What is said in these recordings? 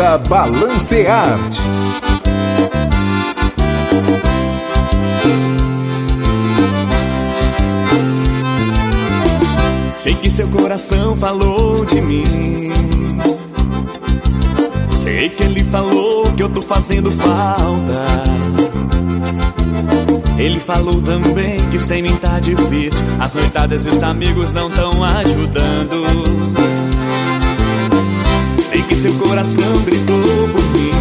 Banda Balancearte. Sei que seu coração falou de mim. Sei que ele falou que eu tô fazendo falta. Ele falou também que sem mim tá difícil. As noitadas e os amigos não tão ajudando. Sei que seu coração gritou por mim.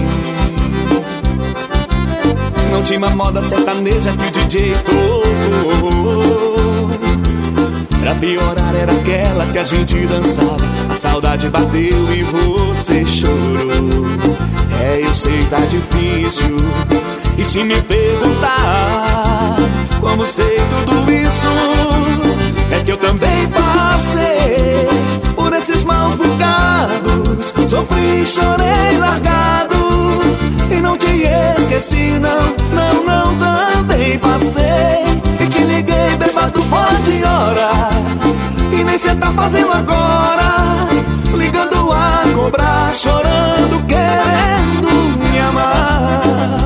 Não tinha uma moda sertaneja que o DJ tocou. Pra piorar era aquela que a gente dançava. A saudade bateu e você chorou. É, eu sei, tá difícil. E se me perguntar como sei tudo isso, é que eu também passei por esses maus bocados. Sofri, chorei, largado, e não te esqueci, não, não, não. Também passei e te liguei bêbado fora de hora, e nem cê tá fazendo agora, ligando a cobrar, chorando, querendo me amar.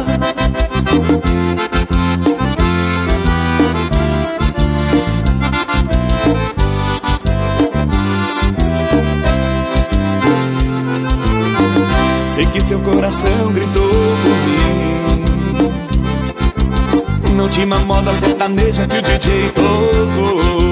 Sei que seu coração gritou por mim. Não tinha uma moda sertaneja que o DJ tocou.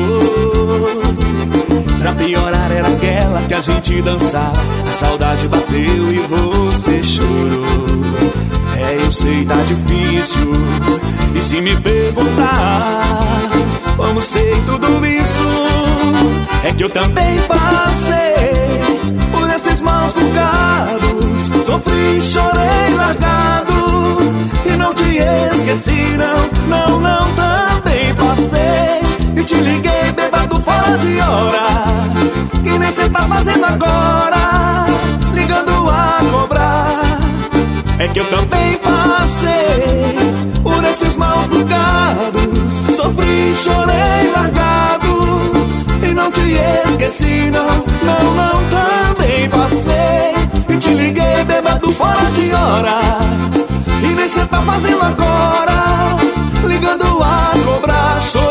Pra piorar era aquela que a gente dançava. A saudade bateu e você chorou. É, eu sei, tá difícil. E se me perguntar como sei tudo isso, é que eu também passei por esses maus bocados. Sofri, chorei, largado, e não te esqueci, não, não, não. Também passei e te liguei bêbado fora de hora, que nem cê tá fazendo agora, ligando a cobrar. É que eu também passei por esses maus bocados. Sofri, chorei, largado, e não te esqueci, não, não, não. Também passei e te liguei bêbado fora de hora, e nem cê tá fazendo agora, ligando a cobrar.